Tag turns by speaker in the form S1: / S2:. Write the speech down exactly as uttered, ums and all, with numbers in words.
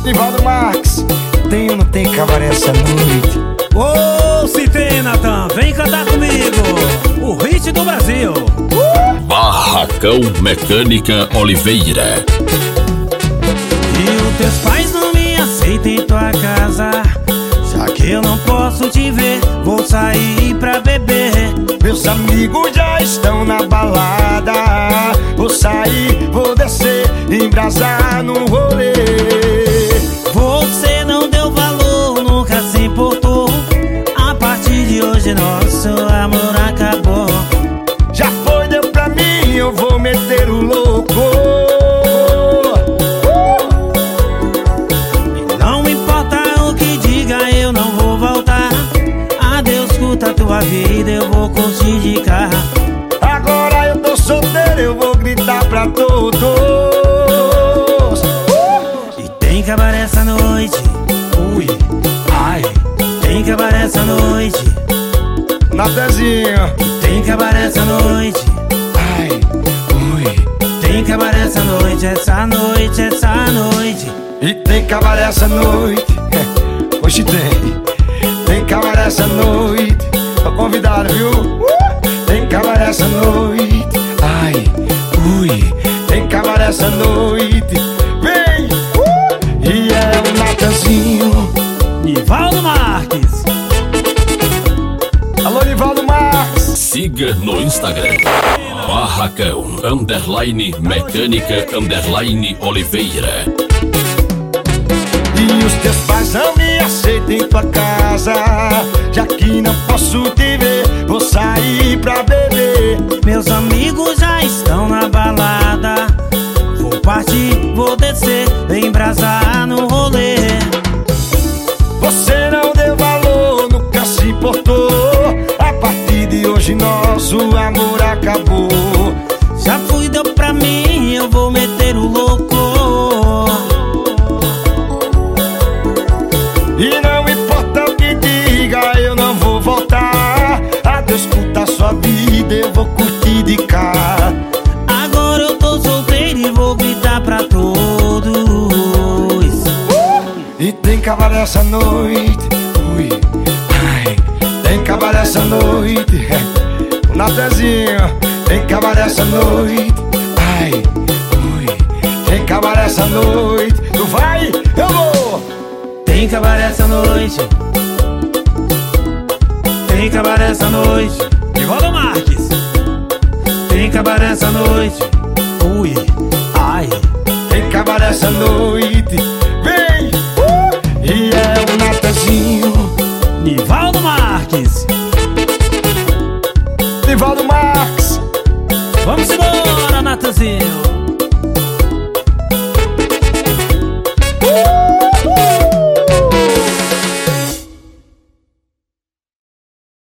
S1: Nivaldo Marques, tem ou não tem cabaré essa noite?
S2: Ô, oh, se tem, Natan, vem cantar comigo o hit do Brasil. uh!
S3: Barracão Mecânica Oliveira.
S2: E os teus pais não me aceitam em tua casa, já que eu não posso te ver, vou sair pra beber.
S1: Meus amigos já estão na balada, vou sair, vou descer, embrasar no rolê.
S2: Você não deu valor, nunca se importou. A partir de hoje nosso amor acabou.
S1: Já foi, deu pra mim, eu vou meter o louco.
S2: E não importa o que diga, eu não vou voltar. Adeus, curta a tua vida, eu vou curtir de carro.
S1: Agora eu tô solteiro, eu vou gritar pra todos.
S2: E tem cabaré essa noite, ui, ai. Tem cabaré essa noite,
S1: Natanzinho.
S2: tem cabaré essa noite,
S1: Ai, ui.
S2: tem cabaré essa noite, essa noite, essa noite.
S1: E tem cabaré essa noite. Hoje tem. Tem cabaré essa noite. Tô convidado, viu? Tem cabaré essa noite. Ai, ui. Tem cabaré essa noite. Vem! E é o Natanzinho.
S2: Nivaldo Marques.
S1: Alô, Nivaldo Marques.
S3: Siga no Instagram Barracão Underline Mecânica Underline Oliveira.
S1: E os teus pais não me aceitam em tua casa, já que não posso te ver, vou sair pra beber.
S2: Meus amigos já estão na balada, vou partir, vou descer, embrasar no rolê.
S1: Você não deu valor, nunca se importou. A partir de hoje nosso amor acabou.
S2: Já fui, deu pra mim, eu vou meter o louco.
S1: E não importa o que diga, eu não vou voltar. Adeus, curta a sua vida, eu vou curtir de cá.
S2: Agora eu tô solteiro e vou gritar pra todos.
S1: E tem cabaré essa noite, ui, ai. Tem cabaré essa noite, o Natanzinho. Tem cabaré essa noite, ai, ui. Tem cabaré essa noite, tu vai, eu vou.
S2: Tem cabaré essa noite, tem cabaré essa noite. Nivaldo Marques. Tem cabaré essa noite, ui, ai.
S1: Tem cabaré essa noite.